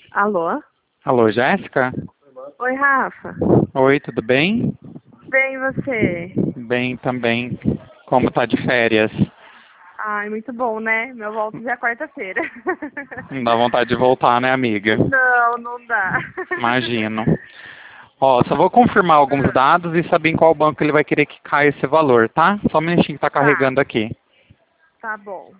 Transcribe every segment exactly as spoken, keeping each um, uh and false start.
Alô? Alô, Jéssica? Oi, Rafa. Oi, tudo bem? Bem, e você? Bem também. Como tá de férias? Ai, muito bom, né? Meu volto já é quarta-feira. Não dá vontade de voltar, né, amiga? Não, não dá. Imagino. Ó, só vou confirmar alguns Ah, dados e saber em qual banco ele vai querer que caia esse valor, tá? Só um minutinho que tá tá, carregando aqui. tá bom.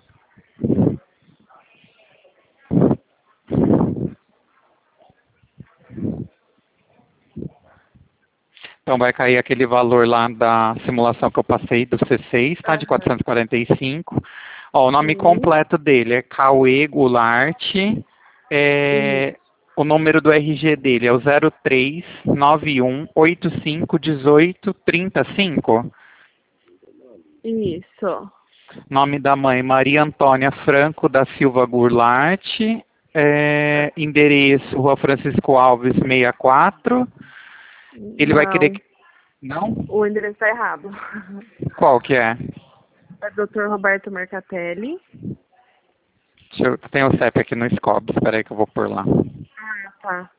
Então vai cair aquele valor lá da simulação que eu passei do C seis, tá? De Aham. quatrocentos e quarenta e cinco. Ó, o nome Sim, completo dele é Cauê Goulart. É, isso. o número do R G dele é o zero três nove um oito cinco um oito três cinco. Isso. Nome da mãe, Maria Antônia Franco da Silva Goulart. É, endereço, Rua Francisco Alves, sessenta e quatro. Ele vai querer Não, que... Não? o endereço tá errado. Qual que é? É doutor Roberto Mercatelli. Deixa eu... Tem o C E P aqui no Scobs, espera aí que eu vou por lá. Ah, tá.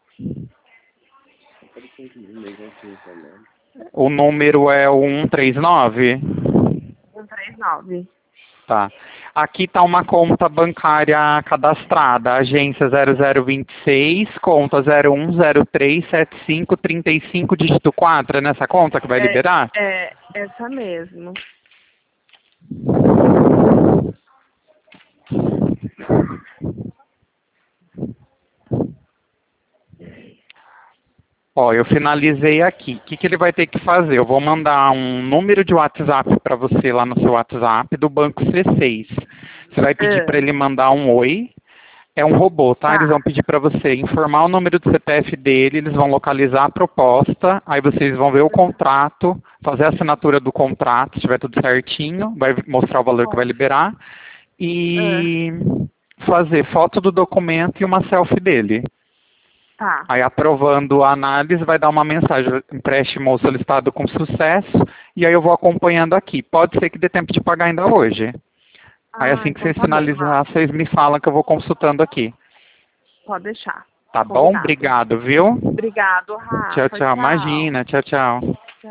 O número é o cento e trinta e nove? cento e trinta e nove. Tá. Aqui está uma conta bancária cadastrada, agência zero zero dois seis, conta zero um zero três sete cinco três cinco, dígito quatro, é nessa conta que vai É, liberar? é essa mesmo. Ó, eu finalizei aqui. O que, que ele vai ter que fazer? Eu vou mandar um número de WhatsApp para você lá no seu WhatsApp do banco C seis. Você vai pedir para Ah, ele mandar um oi. É um robô, tá? Eles vão tá. pedir para você informar o número do C P F dele, eles vão localizar a proposta, aí vocês vão ver o contrato, fazer a assinatura do contrato, se tiver tudo certinho, vai mostrar o valor que vai Bom. liberar, Ah, e fazer foto do documento e uma selfie dele. tá. Aí aprovando a análise, vai dar uma mensagem, empréstimo solicitado com sucesso, e aí eu vou acompanhando aqui. Pode ser que dê tempo de pagar ainda hoje. Aí Ah, assim que então vocês tá bom, finalizar, Rafa. vocês me falam que eu vou consultando aqui. Pode deixar. Tá bom? Combinado. Obrigado, viu? Obrigado, Tchau, Rafa. tchau. Tchau. Imagina. Tchau, tchau.